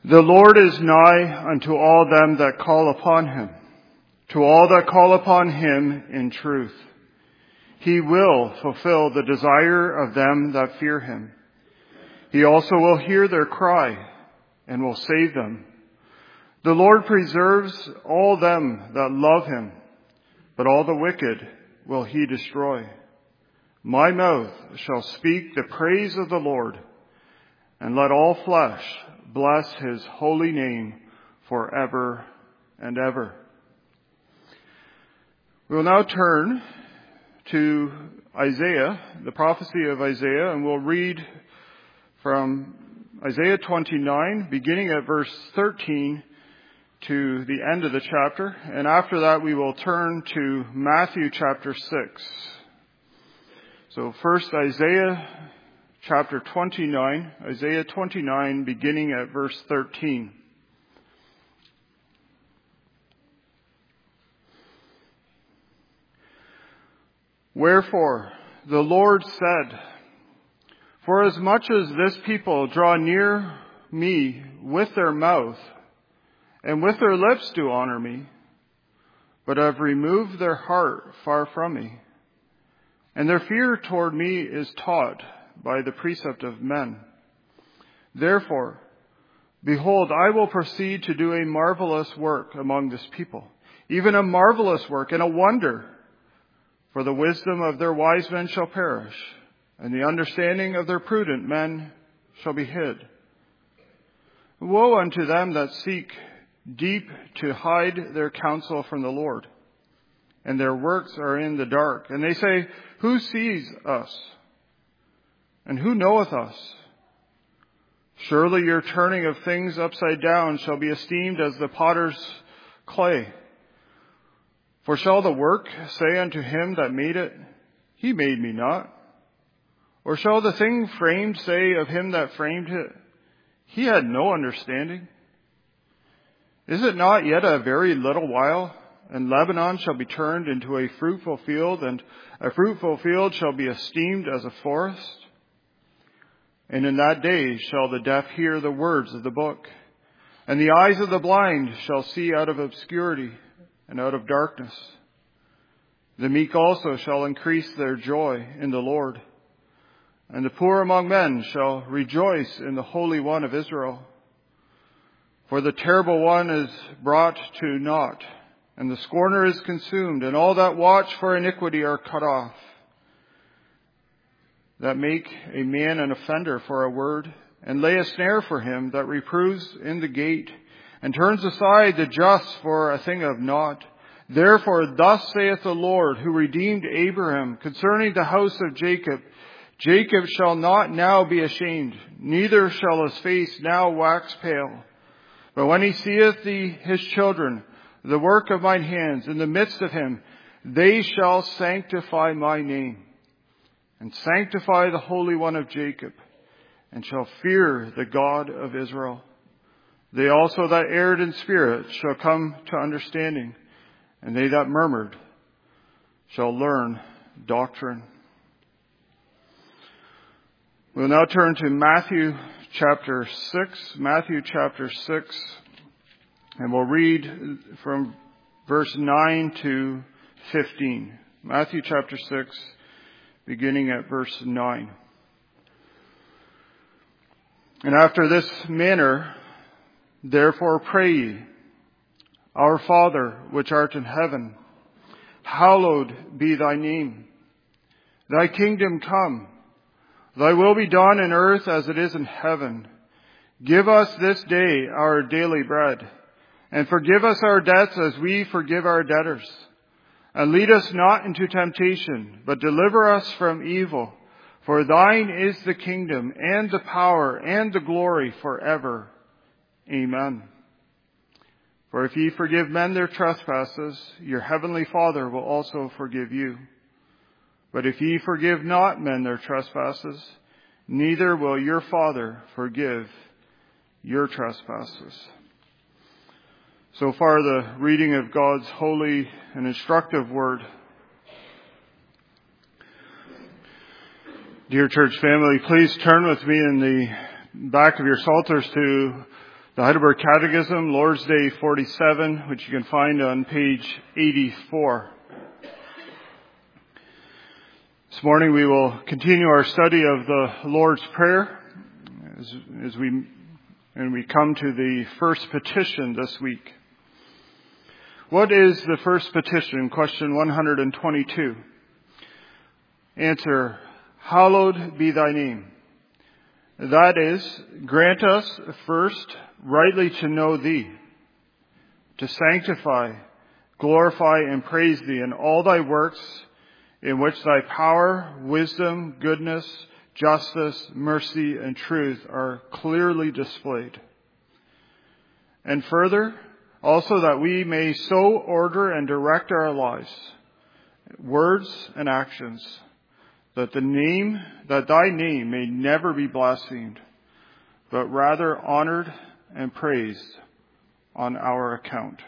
The Lord is nigh unto all them that call upon him, to all that call upon him in truth. He will fulfill the desire of them that fear him. He also will hear their cry and will save them. The Lord preserves all them that love him, but all the wicked will he destroy. My mouth shall speak the praise of the Lord, and let all flesh bless his holy name forever and ever. We will now turn to Isaiah, the prophecy of Isaiah, and we'll read from Isaiah 29, beginning at verse 13 to the end of the chapter. And after that, we will turn to Matthew chapter 6. So first, Isaiah chapter 29, beginning at verse 13. Wherefore, the Lord said, For as much as this people draw near me with their mouth, and with their lips do honor me, but have removed their heart far from me, and their fear toward me is taught by the precept of men. Therefore, behold, I will proceed to do a marvelous work among this people, even a marvelous work and a wonder. For the wisdom of their wise men shall perish, and the understanding of their prudent men shall be hid. Woe unto them that seek deep to hide their counsel from the Lord, and their works are in the dark. And they say, Who sees us? And who knoweth us? Surely your turning of things upside down shall be esteemed as the potter's clay. For shall the work say unto him that made it, He made me not? Or shall the thing framed say of him that framed it, He had no understanding? Is it not yet a very little while, and Lebanon shall be turned into a fruitful field, and a fruitful field shall be esteemed as a forest? And in that day shall the deaf hear the words of the book, and the eyes of the blind shall see out of obscurity and out of darkness. The meek also shall increase their joy in the Lord, and the poor among men shall rejoice in the Holy One of Israel. For the terrible one is brought to naught, and the scorner is consumed, and all that watch for iniquity are cut off. That make a man an offender for a word, and lay a snare for him that reproves in the gate, and turns aside the just for a thing of naught. Therefore thus saith the Lord, who redeemed Abraham, concerning the house of Jacob, Jacob shall not now be ashamed, neither shall his face now wax pale. But when he seeth his children, the work of mine hands, in the midst of him, they shall sanctify my name, and sanctify the Holy One of Jacob, and shall fear the God of Israel. They also that erred in spirit shall come to understanding, and they that murmured shall learn doctrine. We'll now turn to Matthew chapter 6, and we'll read from verse 9 to 15. Matthew chapter 6, beginning at verse 9. And after this manner, therefore pray ye, Our Father, which art in heaven, hallowed be thy name. Thy kingdom come. Thy will be done in earth as it is in heaven. Give us this day our daily bread, and forgive us our debts as we forgive our debtors. And lead us not into temptation, but deliver us from evil. For thine is the kingdom, and the power, and the glory forever. Amen. For if ye forgive men their trespasses, your heavenly Father will also forgive you. But if ye forgive not men their trespasses, neither will your Father forgive your trespasses. So far, the reading of God's holy and instructive word. Dear church family, please turn with me in the back of your psalters to The Heidelberg Catechism, Lord's Day 47, which you can find on page 84. This morning we will continue our study of the Lord's Prayer as we come to the first petition this week. What is the first petition? Question 122. Answer, hallowed be thy name. That is, grant us first rightly to know thee, to sanctify, glorify, and praise thee in all thy works, in which thy power, wisdom, goodness, justice, mercy, and truth are clearly displayed. And further, also that we may so order and direct our lives, words and actions, that thy name may never be blasphemed, but rather honored and praised on our account.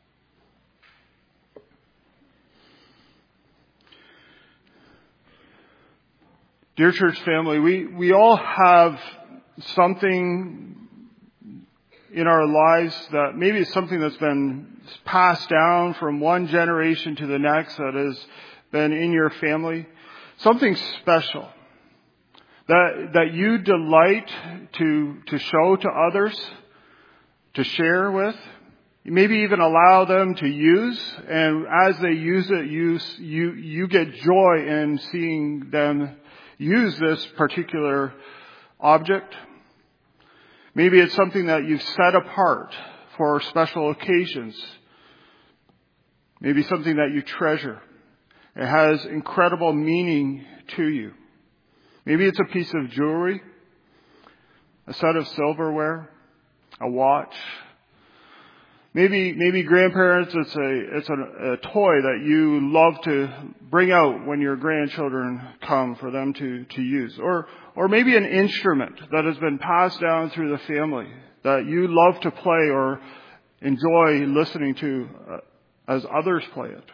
Dear church family, we all have something in our lives that maybe it's something that's been passed down from one generation to the next that has been in your family. Something special that you delight to show to others, to share with. You maybe even allow them to use, and as they use it, you get joy in seeing them use this particular object. Maybe it's something that you've set apart for special occasions. Maybe something that you treasure. It has incredible meaning to you. Maybe it's a piece of jewelry, a set of silverware, a watch. Maybe grandparents, it's a toy that you love to bring out when your grandchildren come for them to use. Or maybe an instrument that has been passed down through the family that you love to play or enjoy listening to as others play it.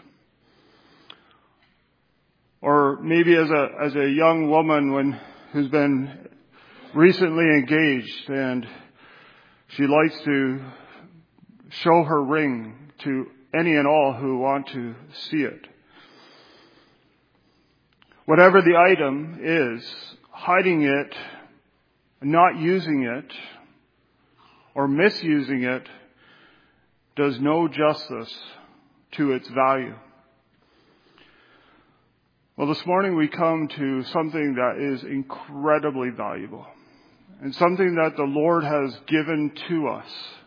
Or maybe as a young woman who's been recently engaged and she likes to show her ring to any and all who want to see it. Whatever the item is, hiding it, not using it, or misusing it does no justice to its value. Well, this morning we come to something that is incredibly valuable and something that the Lord has given to us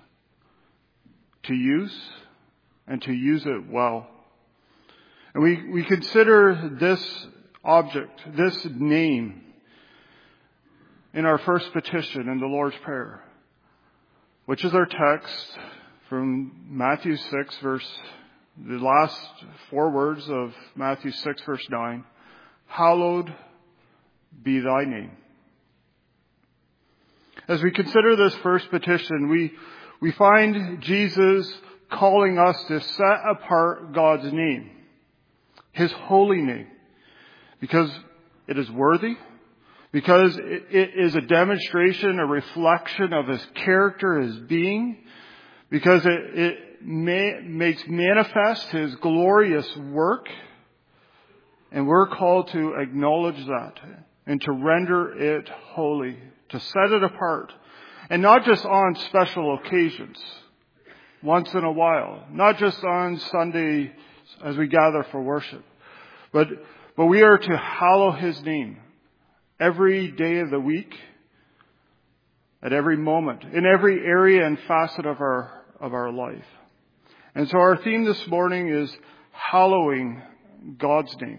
to use and to use it well. And we consider this object, this name, in our first petition in the Lord's Prayer, which is our text from Matthew 6, the last 4 words of Matthew 6, verse 9. Hallowed be thy name. As we consider this first petition, we find Jesus calling us to set apart God's name, His holy name, because it is worthy, because it is a demonstration, a reflection of His character, His being, because it makes manifest His glorious work, and we're called to acknowledge that and to render it holy, to set it apart. And not just on special occasions, once in a while. Not just on Sunday as we gather for worship. But we are to hallow His name every day of the week, at every moment, in every area and facet of our life. And so our theme this morning is hallowing God's name.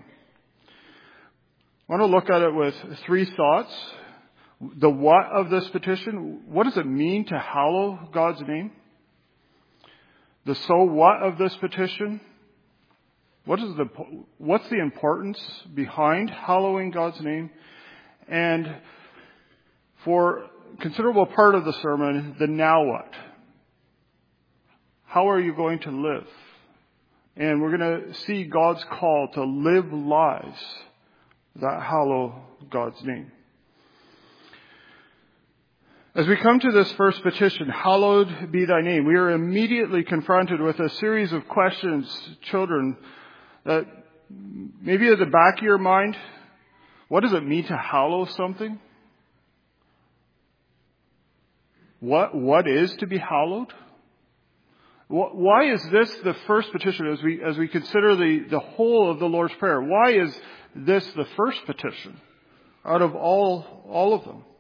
I want to look at it with 3 thoughts. The what of this petition. What does it mean to hallow God's name? The so what of this petition. What's the importance behind hallowing God's name? And for a considerable part of the sermon, the now what. How are you going to live? And we're going to see God's call to live lives that hallow God's name. As we come to this first petition, hallowed be thy name, we are immediately confronted with a series of questions, children, that maybe at the back of your mind, what does it mean to hallow something? What is to be hallowed? Why is this the first petition as we consider the whole of the Lord's Prayer? Why is this the first petition out of all of them?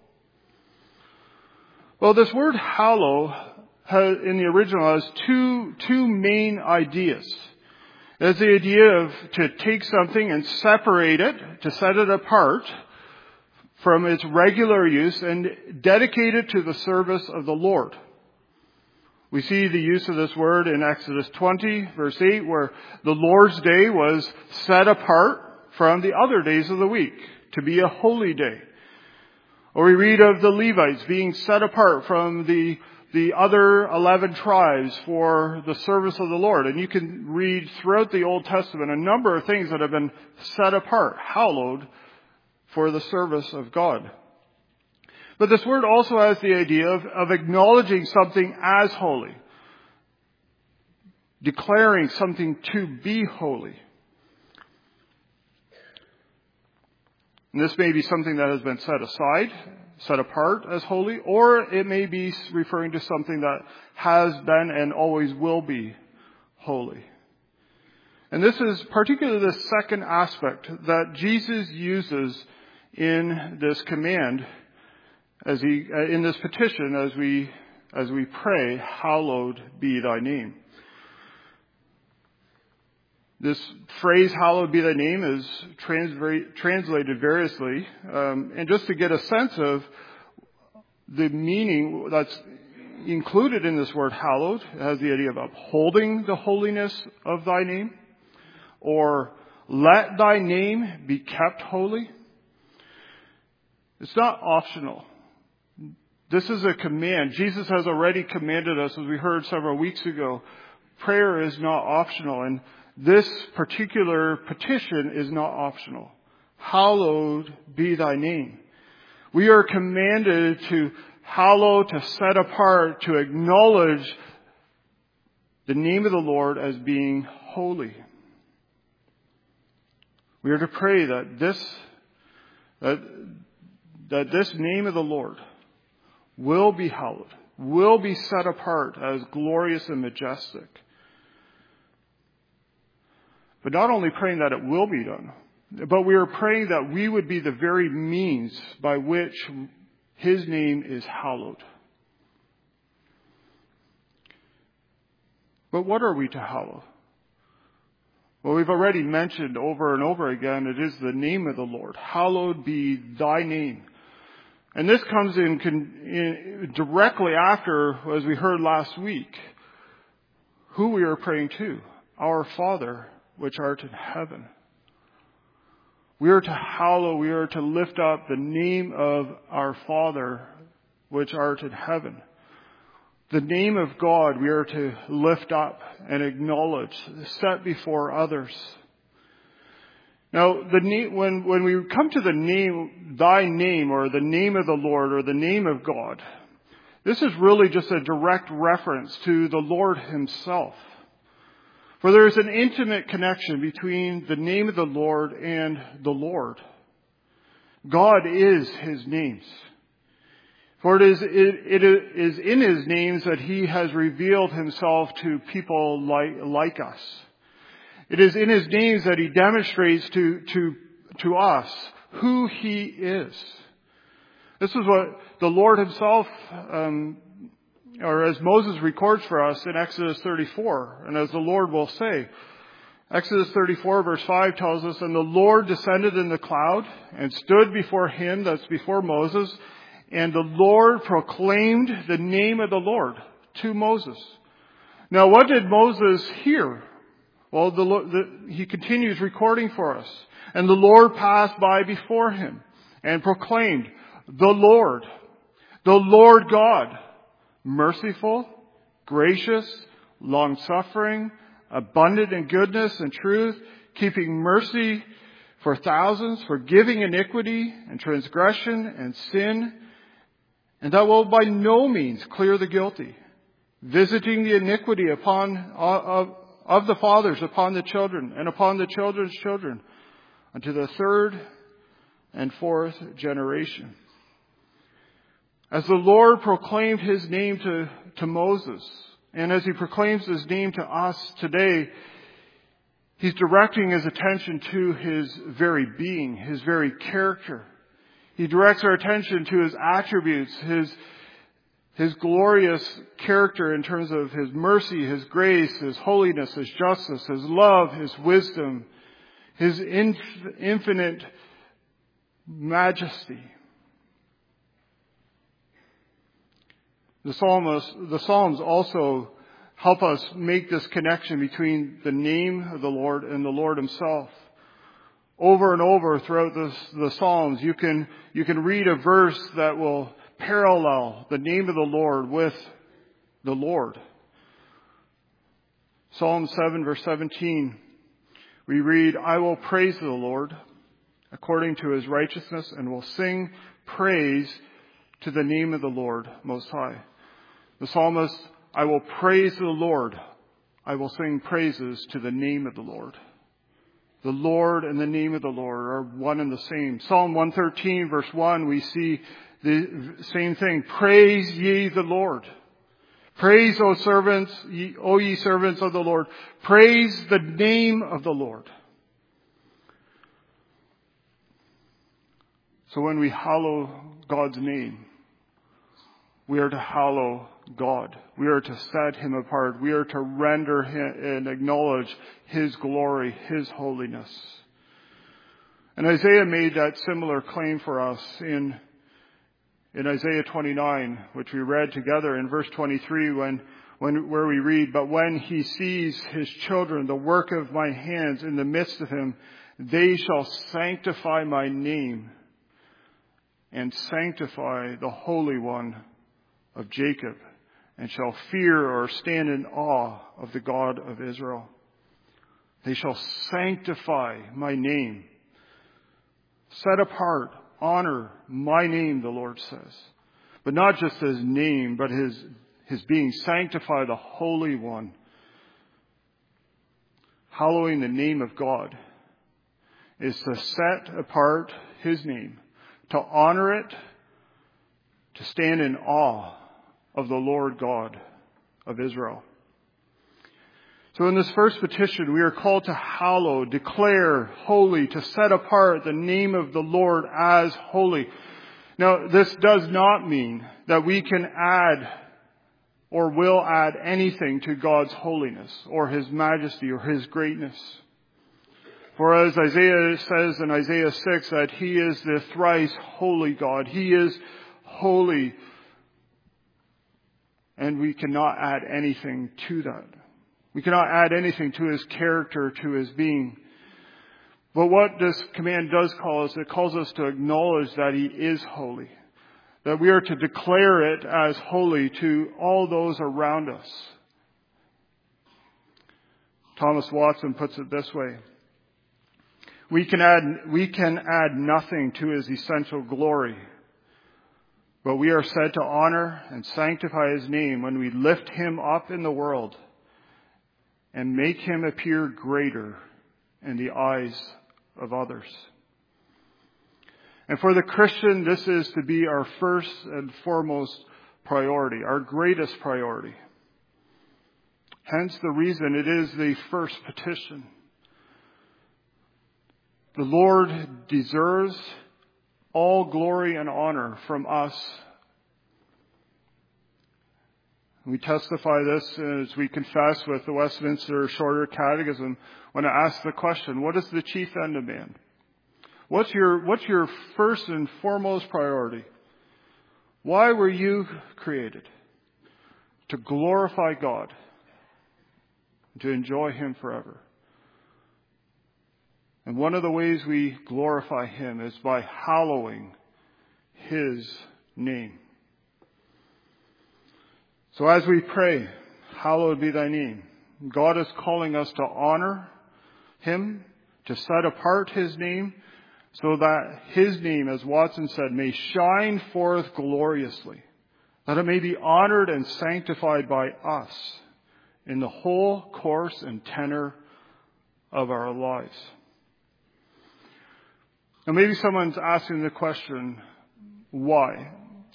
Well, this word hallow in the original has two main ideas. There's the idea of to take something and separate it, to set it apart from its regular use and dedicate it to the service of the Lord. We see the use of this word in Exodus 20, verse 8, where the Lord's Day was set apart from the other days of the week to be a holy day. Or we read of the Levites being set apart from the other 11 tribes for the service of the Lord. And you can read throughout the Old Testament a number of things that have been set apart, hallowed, for the service of God. But this word also has the idea of acknowledging something as holy, declaring something to be holy. And this may be something that has been set aside, set apart as holy, or it may be referring to something that has been and always will be holy. And this is particularly the second aspect that Jesus uses in this command, in this petition, as we pray, hallowed be thy name. This phrase, hallowed be thy name, is translated variously. And just to get a sense of the meaning that's included in this word hallowed, it has the idea of upholding the holiness of thy name, or let thy name be kept holy. It's not optional. This is a command. Jesus has already commanded us, as we heard several weeks ago. Prayer is not optional, and this particular petition is not optional. Hallowed be thy name. We are commanded to hallow, to set apart, to acknowledge the name of the Lord as being holy. We are to pray that this name of the Lord will be hallowed, will be set apart as glorious and majestic. But not only praying that it will be done, but we are praying that we would be the very means by which his name is hallowed. But what are we to hallow? Well, we've already mentioned over and over again, it is the name of the Lord. Hallowed be thy name. And this comes in directly after, as we heard last week, who we are praying to. Our Father, which art in heaven. We are to hallow, we are to lift up the name of our Father, which art in heaven. The name of God we are to lift up and acknowledge, set before others. Now, when we come to the name, thy name, or the name of the Lord, or the name of God, this is really just a direct reference to the Lord himself. For there is an intimate connection between the name of the Lord and the Lord. God is his names. For it is in his names that he has revealed himself to people like us. It is in his names that he demonstrates to us who he is. This is what the Lord himself, or as Moses records for us in Exodus 34, and as the Lord will say. Exodus 34 verse 5 tells us, and the Lord descended in the cloud and stood before him, that's before Moses, and the Lord proclaimed the name of the Lord to Moses. Now what did Moses hear? Well, he continues recording for us. And the Lord passed by before him and proclaimed, the Lord God, merciful, gracious, long-suffering, abundant in goodness and truth, keeping mercy for thousands, forgiving iniquity and transgression and sin, and that will by no means clear the guilty, visiting the iniquity of the fathers upon the children and upon the children's children unto the third and fourth generation. As the Lord proclaimed his name to Moses, and as he proclaims his name to us today, he's directing his attention to his very being, his very character. He directs our attention to his attributes, his glorious character in terms of his mercy, his grace, his holiness, his justice, his love, his wisdom, his infinite majesty. The Psalms also help us make this connection between the name of the Lord and the Lord himself. Over and over throughout the Psalms, you can read a verse that will parallel the name of the Lord with the Lord. Psalm 7 verse 17, we read, I will praise the Lord according to his righteousness and will sing praise to the name of the Lord Most High. The psalmist, I will praise the Lord. I will sing praises to the name of the Lord. The Lord and the name of the Lord are one and the same. Psalm 113 verse 1, we see the same thing. Praise ye the Lord. Praise, O ye servants of the Lord. Praise the name of the Lord. So when we hallow God's name, we are to hallow God. We are to set him apart. We are to render him and acknowledge his glory, his holiness. And Isaiah made that similar claim for us in Isaiah 29, which we read together in verse 23 where we read, but when he sees his children, the work of my hands in the midst of him, they shall sanctify my name and sanctify the Holy One of Jacob, and shall fear or stand in awe of the God of Israel. They shall sanctify my name. Set apart, honor my name, the Lord says. But not just his name, but his being. Sanctify the Holy One. Hallowing the name of God is to set apart his name, to honor it, to stand in awe of the Lord God of Israel. So in this first petition, we are called to hallow, declare holy, to set apart the name of the Lord as holy. Now, this does not mean that we can add or will add anything to God's holiness or his majesty or his greatness. For as Isaiah says in Isaiah 6, that he is the thrice holy God. He is holy. And we cannot add anything to that. We cannot add anything to his character, to his being. But what this command does call us, it calls us to acknowledge that he is holy. That we are to declare it as holy to all those around us. Thomas Watson puts it this way. We can add nothing to his essential glory. But we are said to honor and sanctify his name when we lift him up in the world and make him appear greater in the eyes of others. And for the Christian, this is to be our first and foremost priority, our greatest priority. Hence the reason it is the first petition. The Lord deserves all glory and honor from us. We testify this as we confess with the Westminster Shorter Catechism when I ask the question, what is the chief end of man? What's your first and foremost priority? Why were you created? To glorify God, to enjoy him forever. And one of the ways we glorify him is by hallowing his name. So as we pray, hallowed be thy name. God is calling us to honor him, to set apart his name, so that his name, as Watson said, may shine forth gloriously. that it may be honored and sanctified by us in the whole course and tenor of our lives. Now maybe someone's asking the question, why?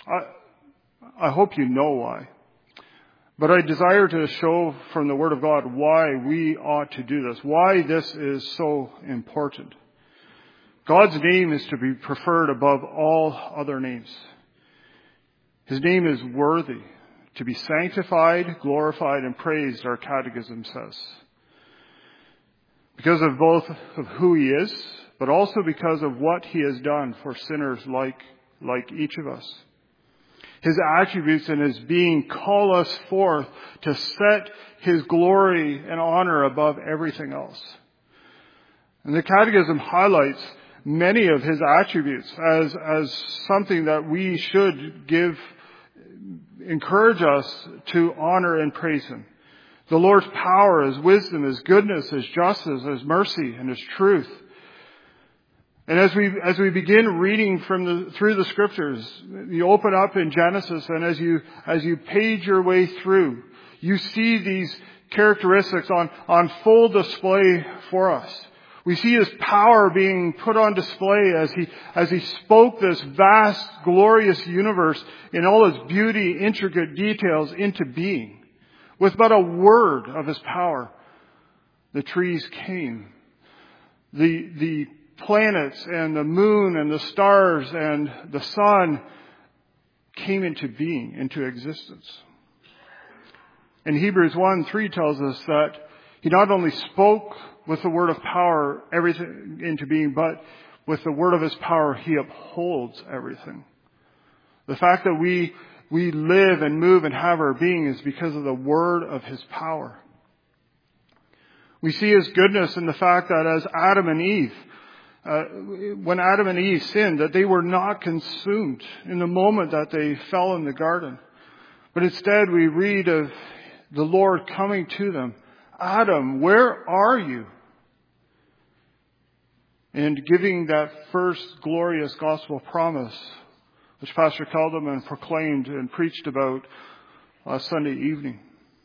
I hope you know why. But I desire to show from the Word of God why we ought to do this, why this is so important. God's name is to be preferred above all other names. His name is worthy to be sanctified, glorified, and praised, our catechism says. Because of both of who he is, but also because of what he has done for sinners like each of us. His attributes and his being call us forth to set his glory and honor above everything else. And the Catechism highlights many of his attributes as something that we should encourage us to honor and praise him. The Lord's power, his wisdom, his goodness, his justice, his mercy, and his truth. And as we begin reading through the scriptures, you open up in Genesis, and as you page your way through, you see these characteristics on full display for us. We see his power being put on display as he spoke this vast, glorious universe in all its beauty, intricate details into being. With but a word of his power, the trees came. The planets and the moon and the stars and the sun came into being, into existence. And Hebrews 1:3 tells us that he not only spoke with the word of power everything into being, but with the word of his power he upholds everything. The fact that we live and move and have our being is because of the word of his power. We see his goodness in the fact that as Adam and Eve, when Adam and Eve sinned, that they were not consumed in the moment that they fell in the garden. But instead we read of the Lord coming to them. Adam, where are you? And giving that first glorious gospel promise, which Pastor Calderman proclaimed and preached about last Sunday evening.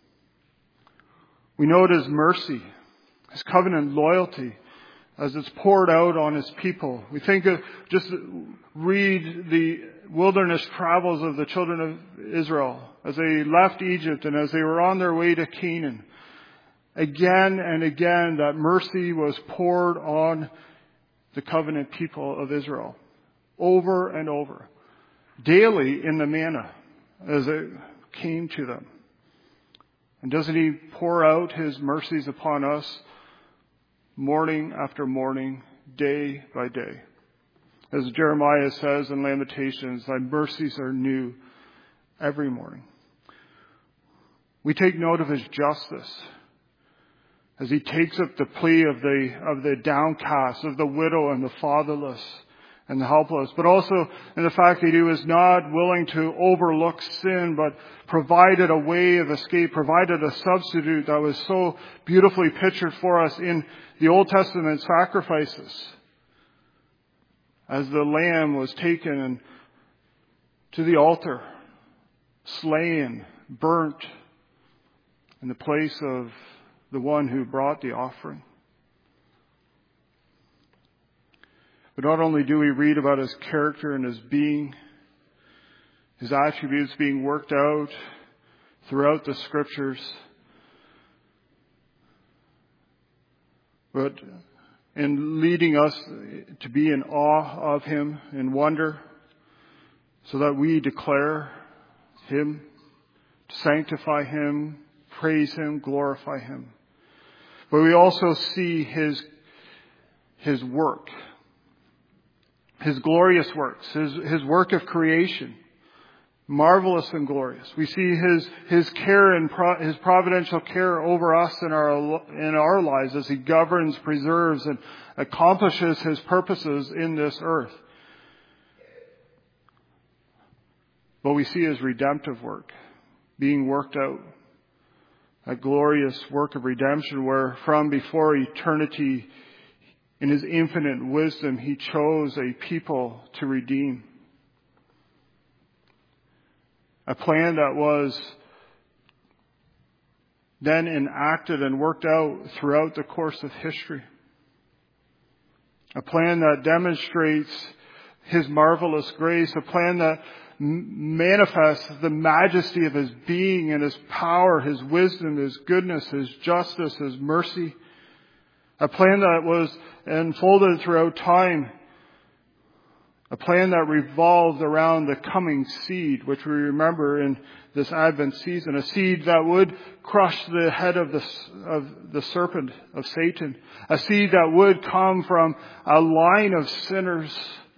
We know it is mercy, his covenant loyalty, as it's poured out on his people. We think of, just read the wilderness travels of the children of Israel as they left Egypt and as they were on their way to Canaan. Again and again, that mercy was poured on the covenant people of Israel. Over and over. Daily in the manna as it came to them. And doesn't he pour out his mercies upon us morning after morning, day by day? As Jeremiah says in Lamentations, thy mercies are new every morning. We take note of his justice as he takes up the plea of the downcast, of the widow and the fatherless and the helpless, but also in the fact that he was not willing to overlook sin, but provided a way of escape, provided a substitute that was so beautifully pictured for us in the Old Testament sacrifices. As the lamb was taken to the altar, slain, burnt, in the place of the one who brought the offering. But not only do we read about his character and his being, his attributes being worked out throughout the scriptures, but in leading us to be in awe of him, in wonder, so that we declare him, sanctify him, praise him, glorify him. But we also see his work, his glorious works, his work of creation, marvelous and glorious. We see his care and his providential care over us in our lives as he governs, preserves, and accomplishes his purposes in this earth. But we see his redemptive work being worked out. A glorious work of redemption where from before eternity, in his infinite wisdom, he chose a people to redeem. A plan that was then enacted and worked out throughout the course of history. A plan that demonstrates His marvelous grace. A plan that manifests the majesty of His being and His power, His wisdom, His goodness, His justice, His mercy. A plan that was unfolded throughout time. A plan that revolved around the coming seed, which we remember in this Advent season. A seed that would crush the head of the serpent, of Satan. A seed that would come from a line of sinners.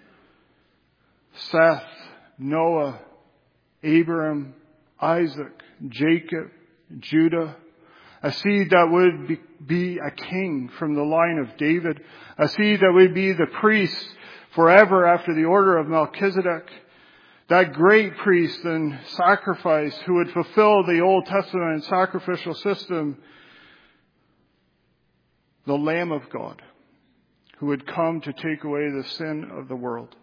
Seth, Noah, Abraham, Isaac, Jacob, Judah. A seed that would be a king from the line of David. A seed that would be the priest forever after the order of Melchizedek. That great priest and sacrifice who would fulfill the Old Testament sacrificial system. The Lamb of God who would come to take away the sin of the world.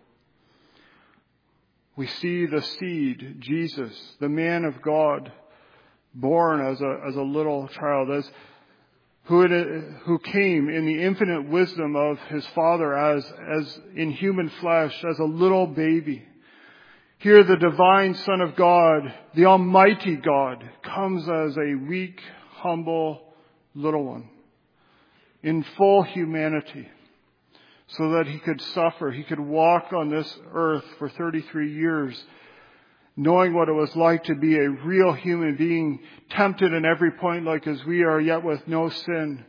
We see the seed, Jesus, the man of God, born as a little child, who came in the infinite wisdom of His Father as in human flesh, as a little baby. Here the divine Son of God, the Almighty God, comes as a weak, humble little one in full humanity, so that He could suffer. He could walk on this earth for 33 years, knowing what it was like to be a real human being, tempted in every point like as we are, yet with no sin.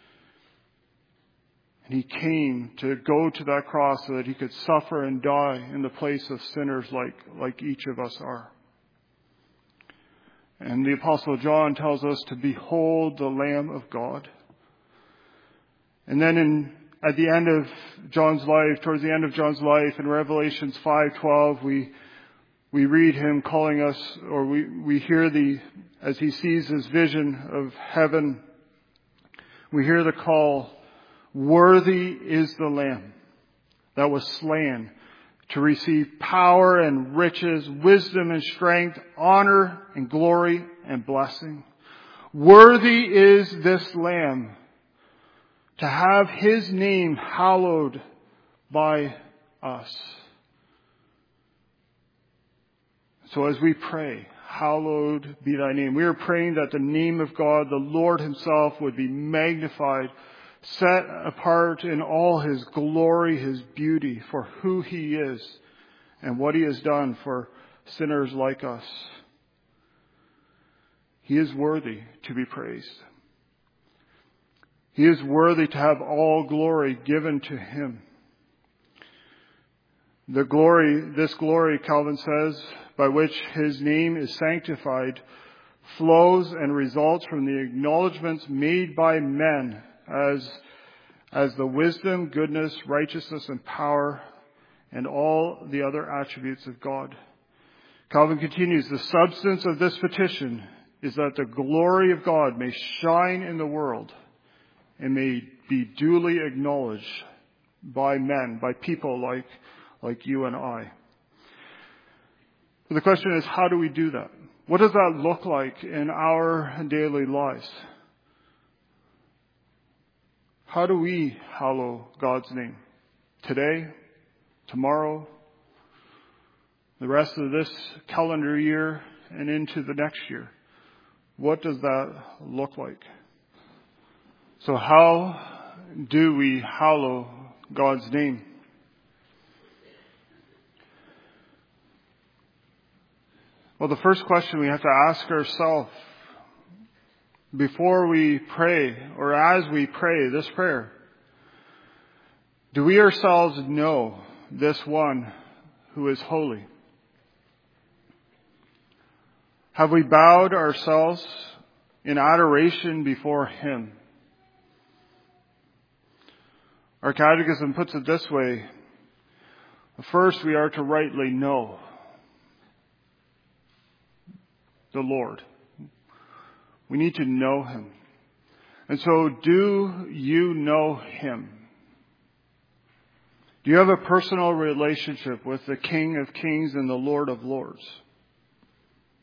And He came to go to that cross so that He could suffer and die in the place of sinners like each of us are. And the Apostle John tells us to behold the Lamb of God. And then at the end of John's life, towards the end of John's life, in Revelations 5:12, we read him calling us, or we hear as he sees his vision of heaven, we hear the call, "Worthy is the Lamb that was slain to receive power and riches, wisdom and strength, honor and glory and blessing. Worthy is this Lamb to have His name hallowed by us." So as we pray, "Hallowed be Thy name," we are praying that the name of God, the Lord Himself, would be magnified, set apart in all His glory, His beauty, for who He is and what He has done for sinners like us. He is worthy to be praised. He is worthy to have all glory given to Him. This glory, Calvin says, by which His name is sanctified, flows and results from the acknowledgments made by men as the wisdom, goodness, righteousness, and power, and all the other attributes of God. Calvin continues, "The substance of this petition is that the glory of God may shine in the world and may be duly acknowledged by men, by people like you and I." The question is, how do we do that? What does that look like in our daily lives? How do we hallow God's name? Today, tomorrow, the rest of this calendar year, and into the next year? What does that look like? So how do we hallow God's name? Well, the first question we have to ask ourselves before we pray, or as we pray this prayer, do we ourselves know this one who is holy? Have we bowed ourselves in adoration before Him? Our catechism puts it this way. First, we are to rightly know the Lord. We need to know Him. And so, do you know Him? Do you have a personal relationship with the King of Kings and the Lord of Lords?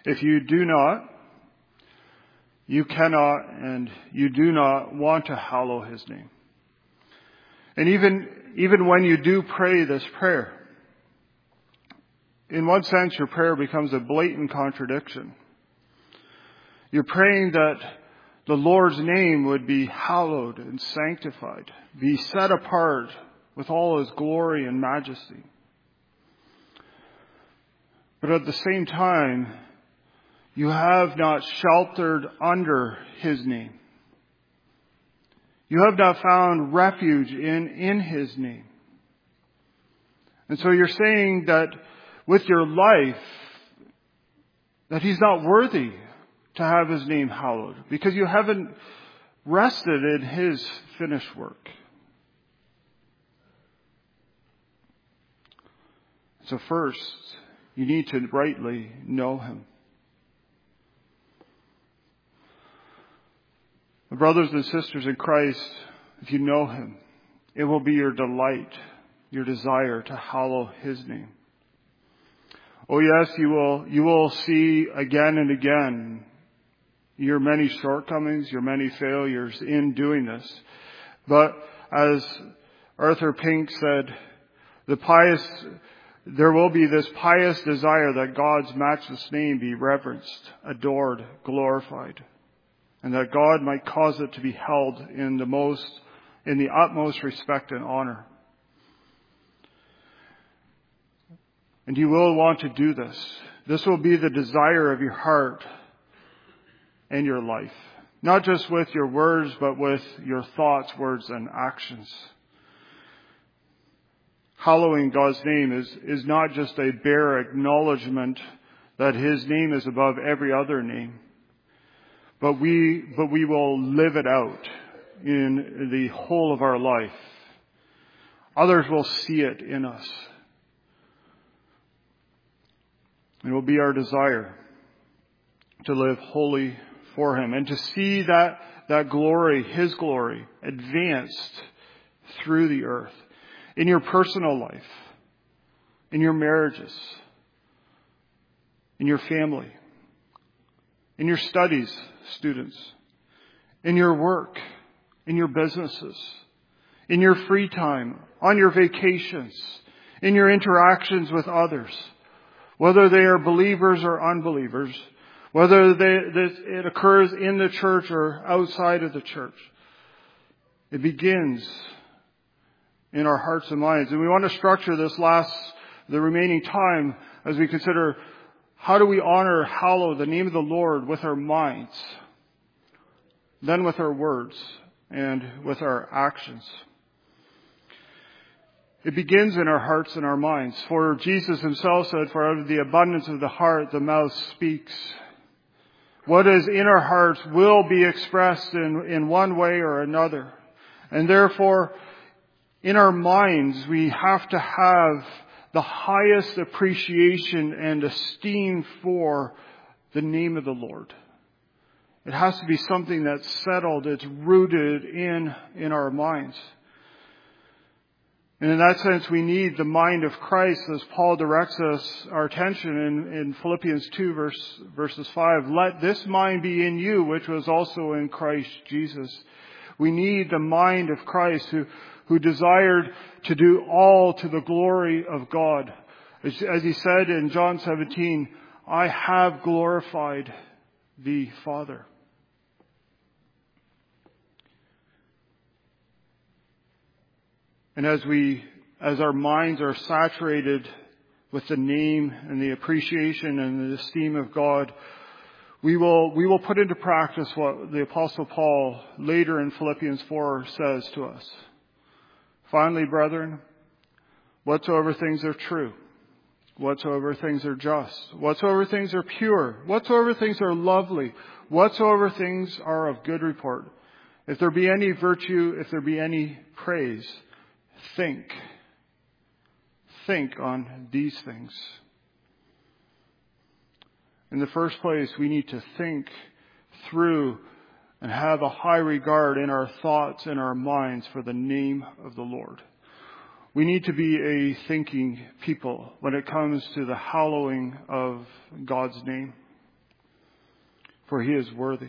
If you do not, you cannot and you do not want to hallow his name. And even when you do pray this prayer, in one sense your prayer becomes a blatant contradiction. You're praying that the Lord's name would be hallowed and sanctified, be set apart with all his glory and majesty. But at the same time, you have not sheltered under his name. You have not found refuge in his name. And so you're saying that with your life, that he's not worthy to have his name hallowed, because you haven't rested in his finished work. So first, you need to rightly know him. Brothers and sisters in Christ, if you know him, it will be your delight, your desire to hallow his name. Oh yes, you will see again and again your many shortcomings, your many failures in doing this. But as Arthur Pink said, there will be this pious desire that God's matchless name be reverenced, adored, glorified, and that God might cause it to be held in the utmost respect and honor. And you will want to do this. This will be the desire of your heart and your life. Not just with your words, but with your thoughts, words, and actions. Hallowing God's name is not just a bare acknowledgement that his name is above every other name, but we will live it out in the whole of our life. Others will see it in us. It will be our desire to live holy for him and to see that glory, his glory, advanced through the earth in your personal life, in your marriages, in your family, in your studies, students, in your work, in your businesses, in your free time, on your vacations, in your interactions with others, whether they are believers or unbelievers, whether it occurs in the church or outside of the church. It begins in our hearts and minds. And we want to structure the remaining time as we consider how do we honor, hallow the name of the Lord with our minds, then with our words, and with our actions. It begins in our hearts and our minds. For Jesus himself said, for out of the abundance of the heart, the mouth speaks. What is in our hearts will be expressed in one way or another. And therefore, in our minds, we have to have the highest appreciation and esteem for the name of the Lord. It has to be something that's settled, it's rooted in our minds. And in that sense, we need the mind of Christ, as Paul directs us, our attention in Philippians 2 verses 5. Let this mind be in you, which was also in Christ Jesus. We need the mind of Christ who desired to do all to the glory of God. As he said in John 17, I have glorified the Father. And as our minds are saturated with the name and the appreciation and the esteem of God, we will put into practice what the Apostle Paul later in Philippians 4 says to us. Finally, brethren, whatsoever things are true, whatsoever things are just, whatsoever things are pure, whatsoever things are lovely, whatsoever things are of good report, if there be any virtue, if there be any praise, think on these things. In the first place, we need to think through and have a high regard in our thoughts and our minds for the name of the Lord. We need to be a thinking people when it comes to the hallowing of God's name. for he is worthy.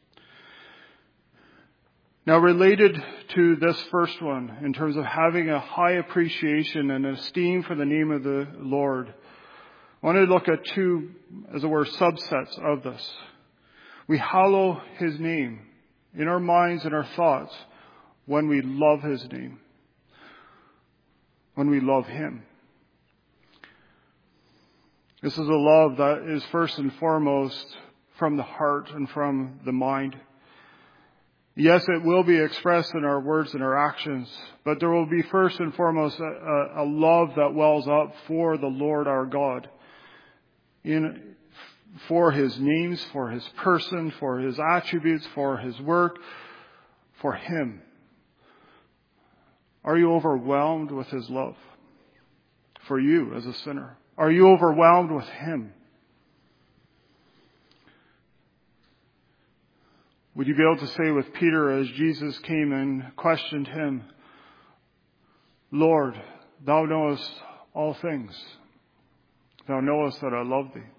Now, related to this first one, in terms of having a high appreciation and esteem for the name of the Lord, I want to look at two, as it were, subsets of this. We hallow his name in our minds and our thoughts when we love his name, when we love him. This is a love that is first and foremost from the heart and from the mind. Yes, it will be expressed in our words and our actions, but there will be first and foremost a love that wells up for the Lord our God, for his names, for his person, for his attributes, for his work, for him. Are you overwhelmed with his love for you as a sinner? Are you overwhelmed with him? Would you be able to say with Peter as Jesus came and questioned him, Lord, thou knowest all things. Thou knowest that I love thee.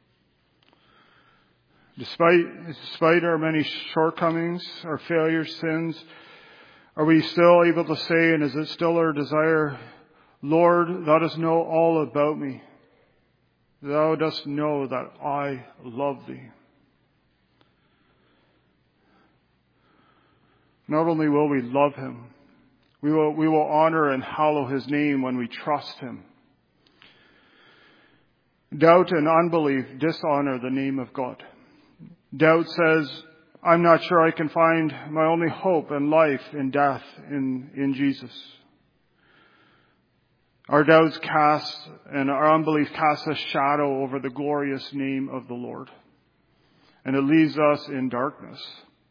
Despite our many shortcomings, our failures, sins, are we still able to say, and is it still our desire, Lord, thou dost know all about me. Thou dost know that I love thee. Not only will we love him, we will honor and hallow his name when we trust him. Doubt and unbelief dishonor the name of God. Doubt says, I'm not sure I can find my only hope and life in death in Jesus. Our doubts and our unbelief casts a shadow over the glorious name of the Lord. And it leaves us in darkness.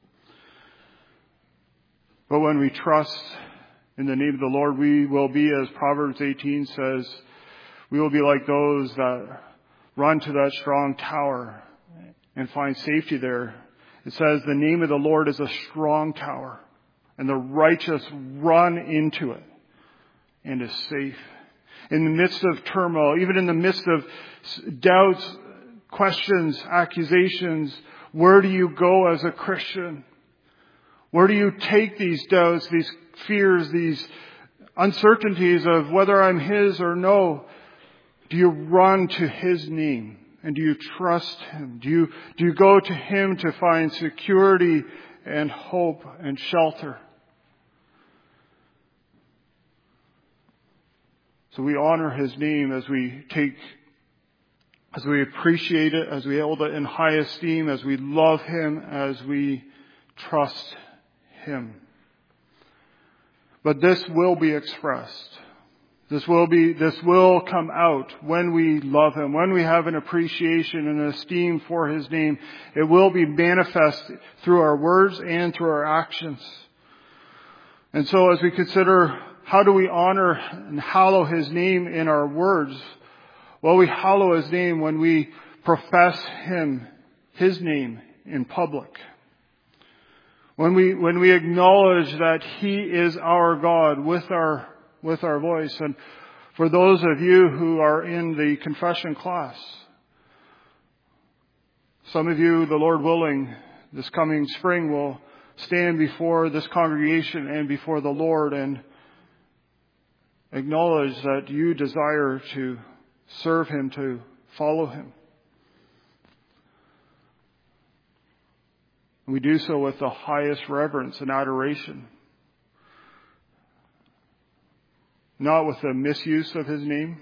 But when we trust in the name of the Lord, we will be, as Proverbs 18 says, we will be like those that run to that strong tower and find safety there. It says the name of the Lord is a strong tower, and the righteous run into it and is safe. In the midst of turmoil, even in the midst of doubts, questions, accusations, where do you go as a Christian? Where do you take these doubts, these fears, these uncertainties of whether I'm his or no? Do you run to his name? And do you trust him? Do you go to him to find security and hope and shelter? So we honor his name as we appreciate it, as we hold it in high esteem, as we love him, as we trust him. But this will be expressed. This will come out when we love him, when we have an appreciation and an esteem for his name. It will be manifest through our words and through our actions. And so as we consider how do we honor and hallow his name in our words, well, we hallow his name when we profess his name in public. When we acknowledge that he is our God with our voice. And for those of you who are in the confession class, some of you, the Lord willing, this coming spring will stand before this congregation and before the Lord and acknowledge that you desire to serve him, to follow him. We do so with the highest reverence and adoration. Not with the misuse of his name,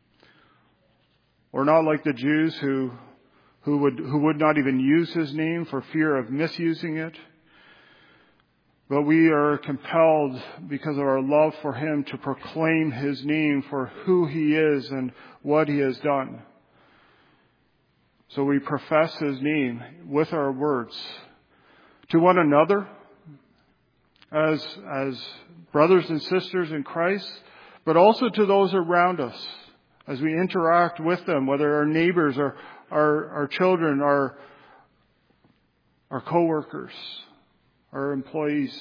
or not like the Jews who would not even use his name for fear of misusing it. But we are compelled, because of our love for him, to proclaim his name for who he is and what he has done. So we profess his name with our words to one another as brothers and sisters in Christ, but also to those around us as we interact with them, whether our neighbors, our children, our co-workers, our employees.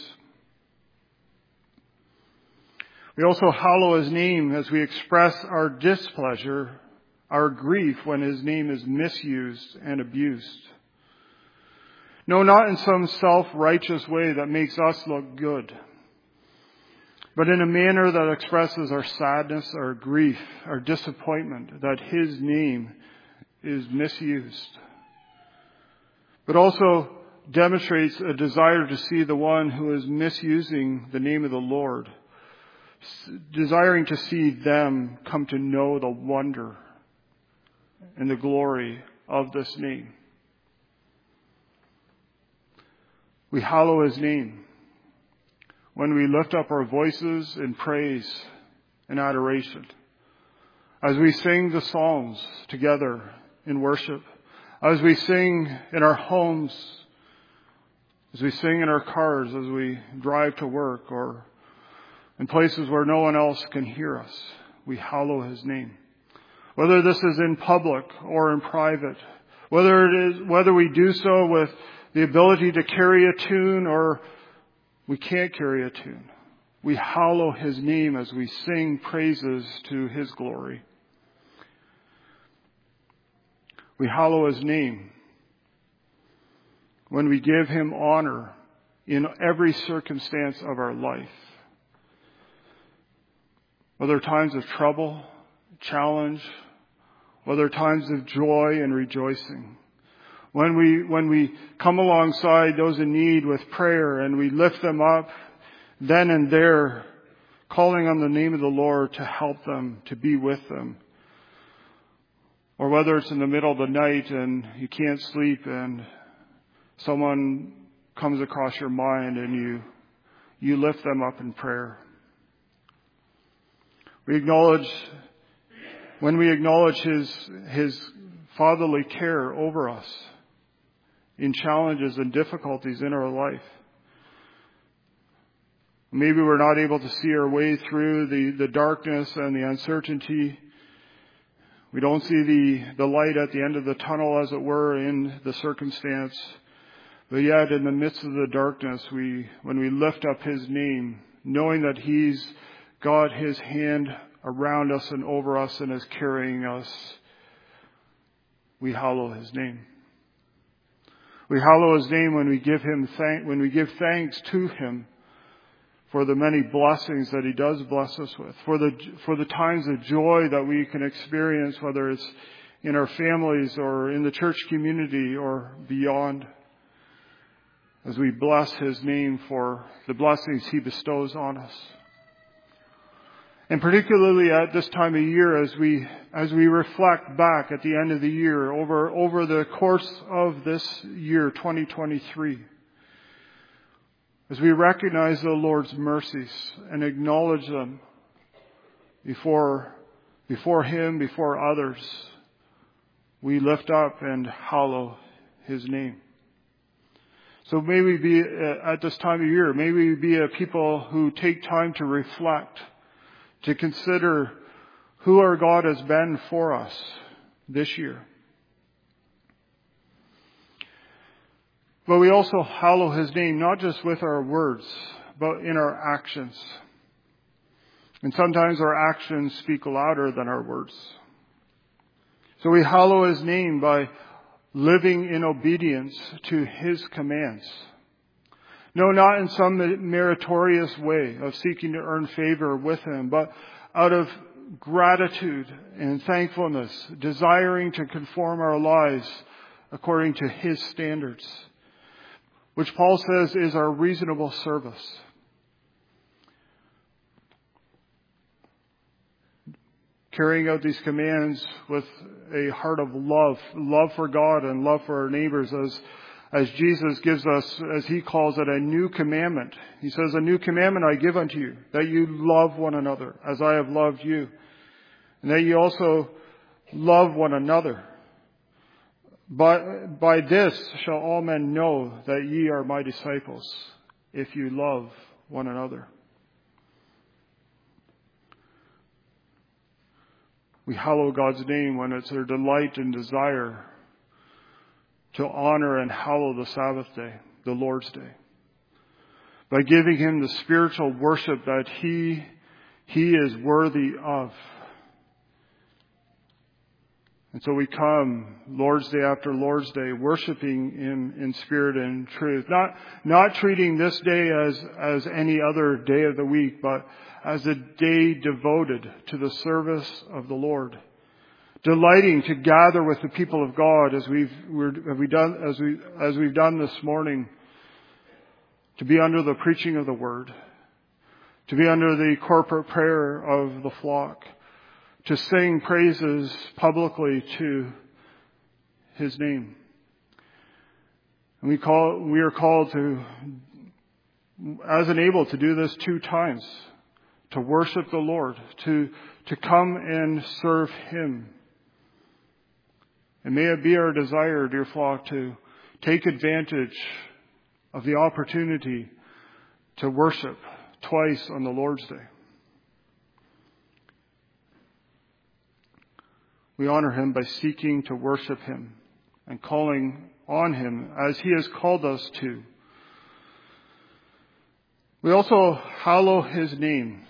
We also hallow his name as we express our displeasure, our grief when his name is misused and abused. No, not in some self-righteous way that makes us look good, but in a manner that expresses our sadness, our grief, our disappointment that His name is misused, but also demonstrates a desire to see the one who is misusing the name of the Lord, desiring to see them come to know the wonder and the glory of this name. We hallow His name when we lift up our voices in praise and adoration, as we sing the psalms together in worship, as we sing in our homes, as we sing in our cars, as we drive to work, or in places where no one else can hear us. We hallow His name. Whether this is in public or in private, whether we do so with the ability to carry a tune or we can't carry a tune, we hallow His name as we sing praises to His glory. We hallow His name when we give Him honor in every circumstance of our life. Whether times of trouble, challenge, whether times of joy and rejoicing. When we come alongside those in need with prayer and we lift them up, then and there, calling on the name of the Lord to help them, to be with them. Or whether it's in the middle of the night and you can't sleep and someone comes across your mind and you lift them up in prayer. When we acknowledge His fatherly care over us in challenges and difficulties in our life. Maybe we're not able to see our way through the darkness and the uncertainty. We don't see the light at the end of the tunnel, as it were, in the circumstance. But yet, in the midst of the darkness, when we lift up His name, knowing that He's got His hand around us and over us and is carrying us, we hallow His name. We hallow His name when we give thanks to Him for the many blessings that He does bless us with, for the times of joy that we can experience, whether it's in our families or in the church community or beyond, as we bless His name for the blessings He bestows on us. And particularly at this time of year, as we reflect back at the end of the year over the course of this year, 2023, as we recognize the Lord's mercies and acknowledge them before Him, before others, we lift up and hallow His name. So may we be, at this time of year, may we be a people who take time to reflect, to consider who our God has been for us this year. But we also hallow His name not just with our words, but in our actions. And sometimes our actions speak louder than our words. So we hallow His name by living in obedience to His commands. No, not in some meritorious way of seeking to earn favor with Him, but out of gratitude and thankfulness, desiring to conform our lives according to His standards, which Paul says is our reasonable service. Carrying out these commands with a heart of love for God and love for our neighbors, as Jesus gives us, as He calls it, a new commandment. He says, "A new commandment I give unto you, that you love one another as I have loved you, and that you also love one another. But by this shall all men know that ye are my disciples, if you love one another." We hallow God's name when it's our delight and desire to honor and hallow the Sabbath day, the Lord's day, by giving Him the spiritual worship that He is worthy of. And so we come Lord's Day after Lord's Day, worshiping Him in spirit and truth. Not treating this day as any other day of the week, but as a day devoted to the service of the Lord. Delighting to gather with the people of God as we've done this morning, to be under the preaching of the Word, to be under the corporate prayer of the flock, to sing praises publicly to His name. And we are called to, as enabled, to do this 2 times, to worship the Lord, to come and serve Him. And may it be our desire, dear flock, to take advantage of the opportunity to worship twice on the Lord's Day. We honor Him by seeking to worship Him and calling on Him as He has called us to. We also hallow His name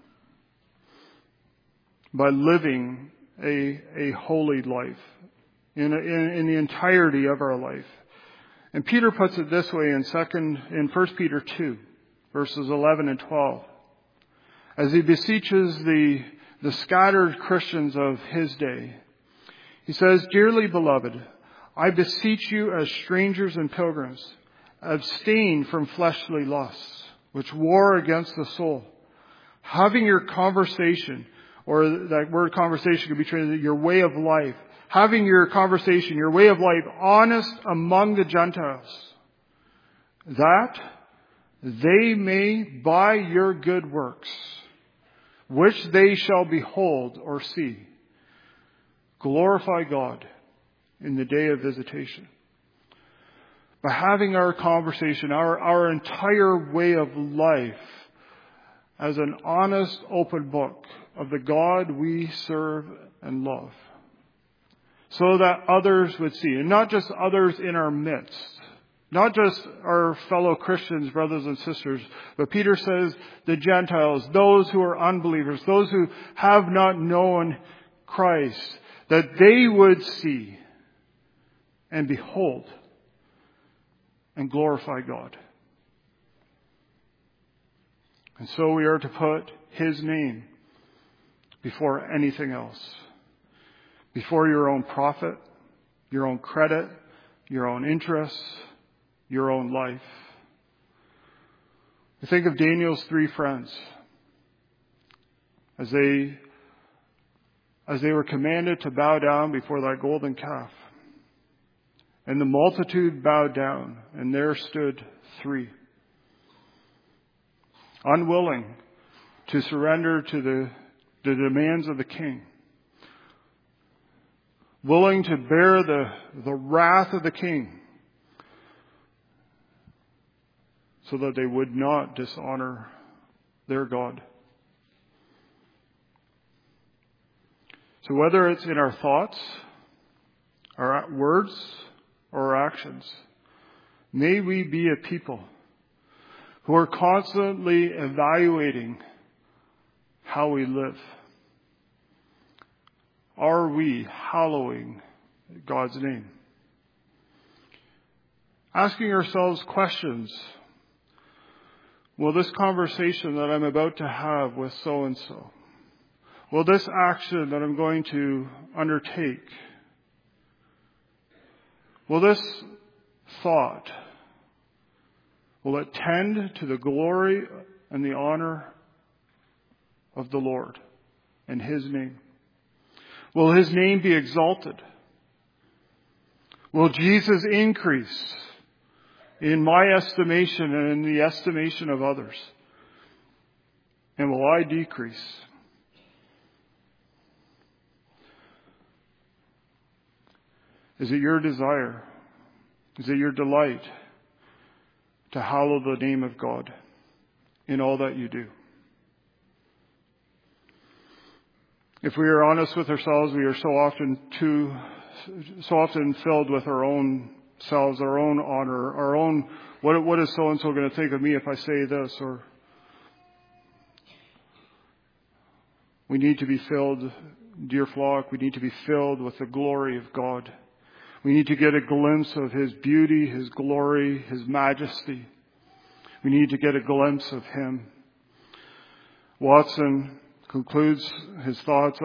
by living a holy life in the entirety of our life. And Peter puts it this way in 1 Peter 2, verses 11 and 12. As he beseeches the scattered Christians of his day, he says, "Dearly beloved, I beseech you as strangers and pilgrims, abstain from fleshly lusts, which war against the soul, having your conversation," or that word conversation could be translated your way of life, having your conversation, your way of life, honest among the Gentiles, that they may, by your good works, which they shall behold or see, glorify God in the day of visitation. By having our conversation, our entire way of life as an honest, open book of the God we serve and love, so that others would see, and not just others in our midst, not just our fellow Christians, brothers and sisters, but Peter says the Gentiles, those who are unbelievers, those who have not known Christ, that they would see and behold and glorify God. And so we are to put His name before anything else. Before your own profit, your own credit, your own interests, your own life. We think of Daniel's 3 friends as they were commanded to bow down before that golden calf. And the multitude bowed down, and there stood 3, unwilling to surrender to the demands of the king, willing to bear the wrath of the king so that they would not dishonor their God. So whether it's in our thoughts, our words, or our actions, may we be a people who are constantly evaluating how we live. Are we hallowing God's name? Asking ourselves questions. Will this conversation that I'm about to have with so-and-so, will this action that I'm going to undertake, will this thought, will it tend to the glory and the honor of the Lord and His name? Will His name be exalted? Will Jesus increase in my estimation and in the estimation of others? And will I decrease? Is it your desire? Is it your delight to hallow the name of God in all that you do? If we are honest with ourselves, we are so often filled with our own selves, our own honor, our own, what is so-and-so going to think of me if I say this? Or we need to be filled dear flock, we need to be filled with the glory of God. We need to get a glimpse of His beauty, His glory, His majesty. We need to get a glimpse of Him. Watson concludes his thoughts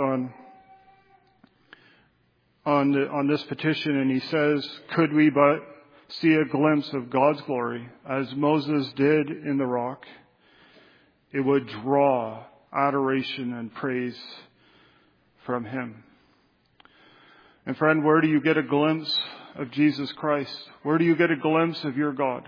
on this petition, and he says, could we but see a glimpse of God's glory, as Moses did in the rock, it would draw adoration and praise from Him. And friend, where do you get a glimpse of Jesus Christ? Where do you get a glimpse of your God?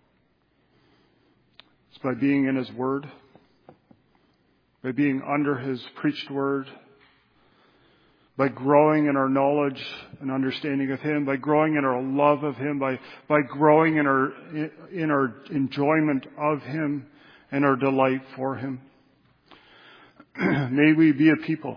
It's by being in His Word, by being under His preached Word, by growing in our knowledge and understanding of Him, by growing in our love of Him, by growing in our enjoyment of Him and our delight for Him. May we be a people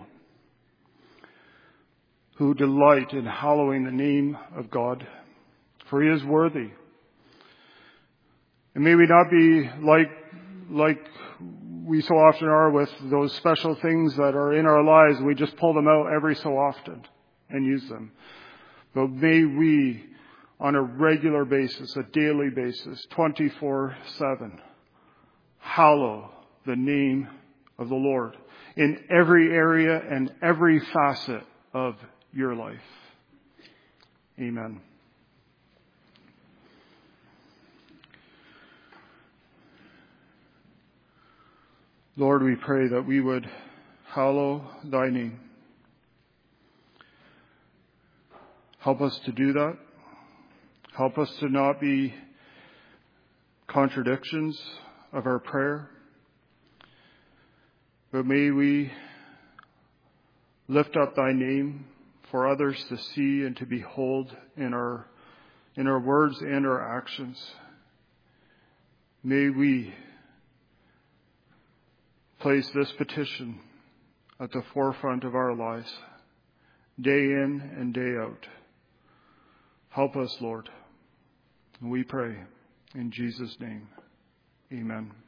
who delight in hallowing the name of God, for He is worthy. And may we not be like we so often are with those special things that are in our lives. We just pull them out every so often and use them. But may we, on a regular basis, a daily basis, 24/7, hallow the name of the Lord in every area and every facet of your life. Amen. Lord, we pray that we would hallow Thy name. Help us to do that. Help us to not be contradictions of our prayer. But may we lift up Thy name for others to see and to behold in our words and our actions. May we place this petition at the forefront of our lives, day in and day out. Help us, Lord. We pray in Jesus' name. Amen.